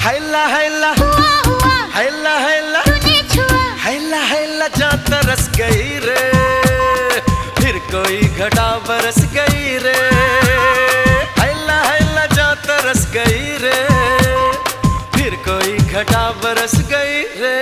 हैला हैला हुआ हुआ हैला हैला तूने छुआ, हैला हैला जा तरस गई रे, फिर कोई घटा बरस गई रे। हैला हैला जा तरस गई रे, फिर कोई घटा बरस गई रे।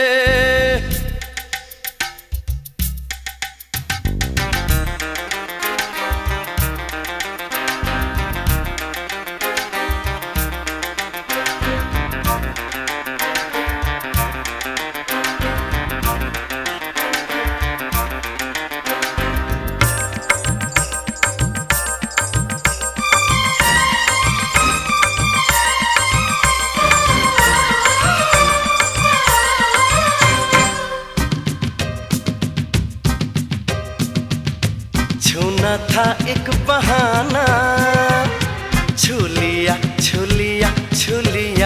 छूना था एक बहाना, छू लिया छू लिया छू लिया।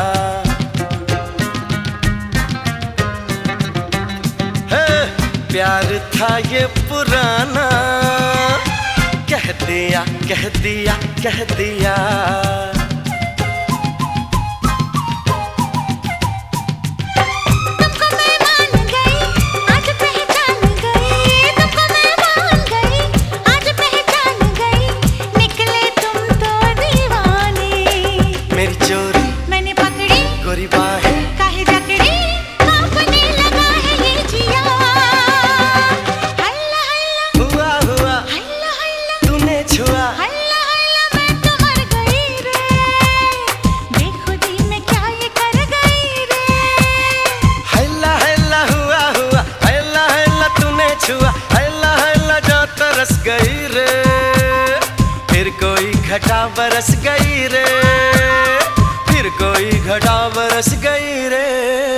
है प्यार था ये पुराना, कह दिया कह दिया कह दिया। मेरी चोरी मैंने पकड़ी, गोरी बाहें काहे जकड़ी, कांपने लगा है ये जिया। हल्ला हल्ला हुआ हुआ हल्ला हल्ला तूने छुआ, हल्ला हल्ला मैं तो मर गई रे, बेखुदी में क्या ये कर गई रे। हैला हैला हुआ हुआ हैला हैला तूने छुआ, हैला हैला जा तरस गई रे, फिर कोई घटा बरस गई रे, फिर कोई घटा बरस गई रे।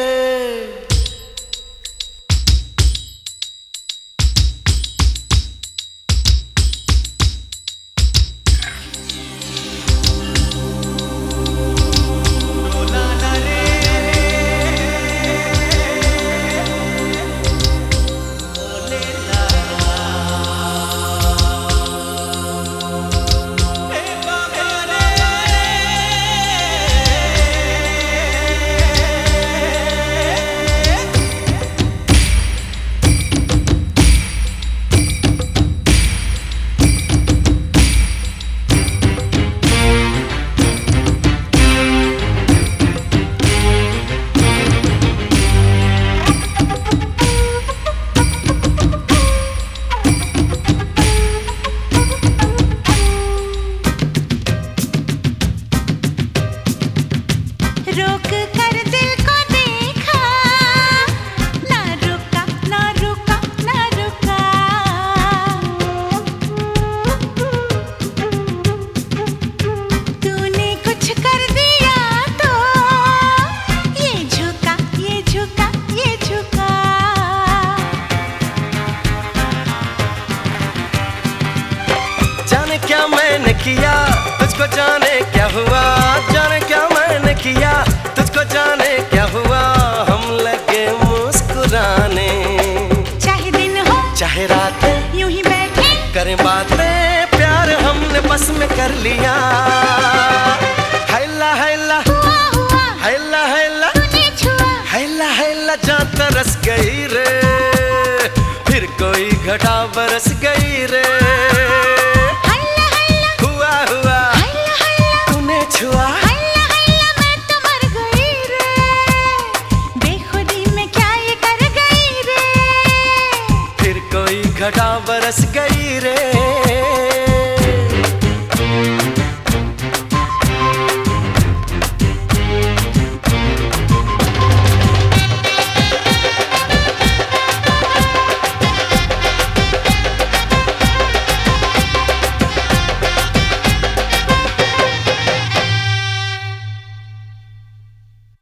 रोक कर दिल को देखा, ना रुका ना रुका ना रुका। तूने कुछ कर दिया तो ये झुका ये झुका ये झुका। जाने क्या मैंने किया तुझको, जाने क्या हुआ, जाने क्या मैंने किया तुझको, जाने क्या हुआ। हम लगे मुस्कुराने, चाहे दिन हो चाहे रातें यूं ही बैठे करें बातें, प्यार हमने बस में कर लिया। हैला हैला हुआ हुआ हैला हैला तूने छुआ, हैला हैला जा तरस गई रे, फिर कोई घटा बरस गई रे। हल्ला हल्ला हुआ हुआ हल्ला हल्ला तूने छुआ, हल्ला हल्ला मैं तो मर गई रे, बेखुदी में क्या ये कर गई रे। फिर कोई घटा बरस गई रे।